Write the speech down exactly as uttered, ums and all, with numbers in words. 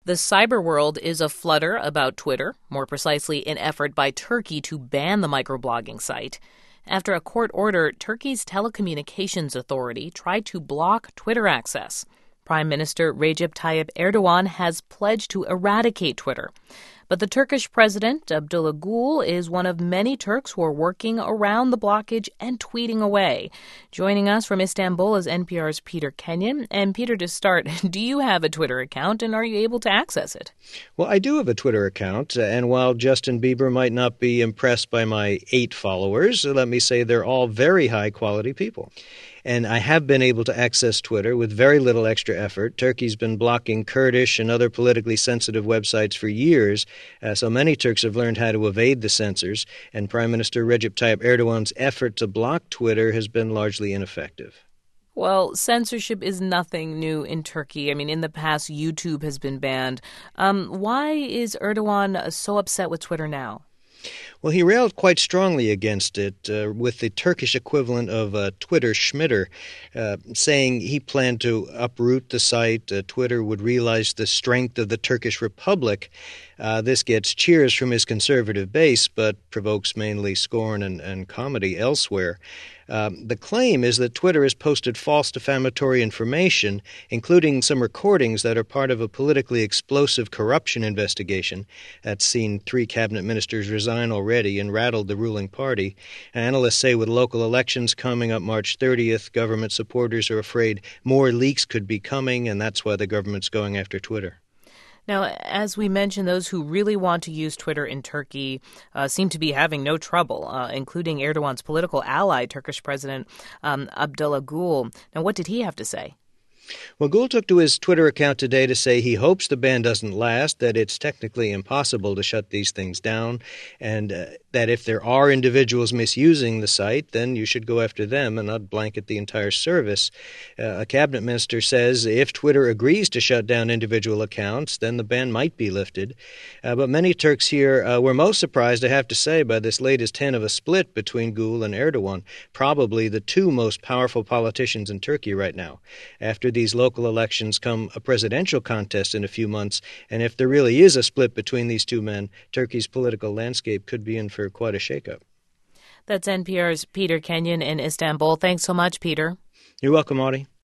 The cyber world is aflutter about Twitter, more precisely an effort by Turkey to ban the microblogging site. After a court order, Turkey's telecommunications authority tried to block Twitter access. Prime Minister Recep Tayyip Erdogan has pledged to eradicate Twitter. But the Turkish president, Abdullah Gül, is one of many Turks who are working around the blockage and tweeting away. Joining us from Istanbul is N P R's Peter Kenyon. And Peter, to start, do you have a Twitter account and are you able to access it? Well, I do have a Twitter account, and while Justin Bieber might not be impressed by my eight followers, let me say they're all very high-quality people. And I have been able to access Twitter with very little extra effort. Turkey's been blocking Kurdish and other politically sensitive websites for years, uh, so many Turks have learned how to evade the censors, and Prime Minister Recep Tayyip Erdogan's effort to block Twitter has been largely ineffective. Well, censorship is nothing new in Turkey. I mean, in the past, YouTube has been banned. Um, why is Erdogan so upset with Twitter now? Well, he railed quite strongly against it uh, with the Turkish equivalent of uh, Twitter Schmitter, uh, saying he planned to uproot the site. Uh, Twitter would realize the strength of the Turkish Republic. Uh, this gets cheers from his conservative base, but provokes mainly scorn and, and comedy elsewhere. Um, the claim is that Twitter has posted false defamatory information, including some recordings that are part of a politically explosive corruption investigation that's seen three cabinet ministers resign already and rattled the ruling party. Analysts say with local elections coming up March thirtieth, government supporters are afraid more leaks could be coming, and that's why the government's going after Twitter. Now, as we mentioned, those who really want to use Twitter in Turkey uh, seem to be having no trouble, uh, including Erdogan's political ally, Turkish President um, Abdullah Gül. Now, what did he have to say? Well, Gül took to his Twitter account today to say he hopes the ban doesn't last, that it's technically impossible to shut these things down, and uh, that if there are individuals misusing the site, then you should go after them and not blanket the entire service. Uh, a cabinet minister says if Twitter agrees to shut down individual accounts, then the ban might be lifted. Uh, but many Turks here uh, were most surprised, I have to say, by this latest hint of a split between Gül and Erdogan, probably the two most powerful politicians in Turkey right now. After the these local elections come a presidential contest in a few months, and if there really is a split between these two men, Turkey's political landscape could be in for quite a shakeup. That's N P R's Peter Kenyon in Istanbul. Thanks so much, Peter. You're welcome, Audie.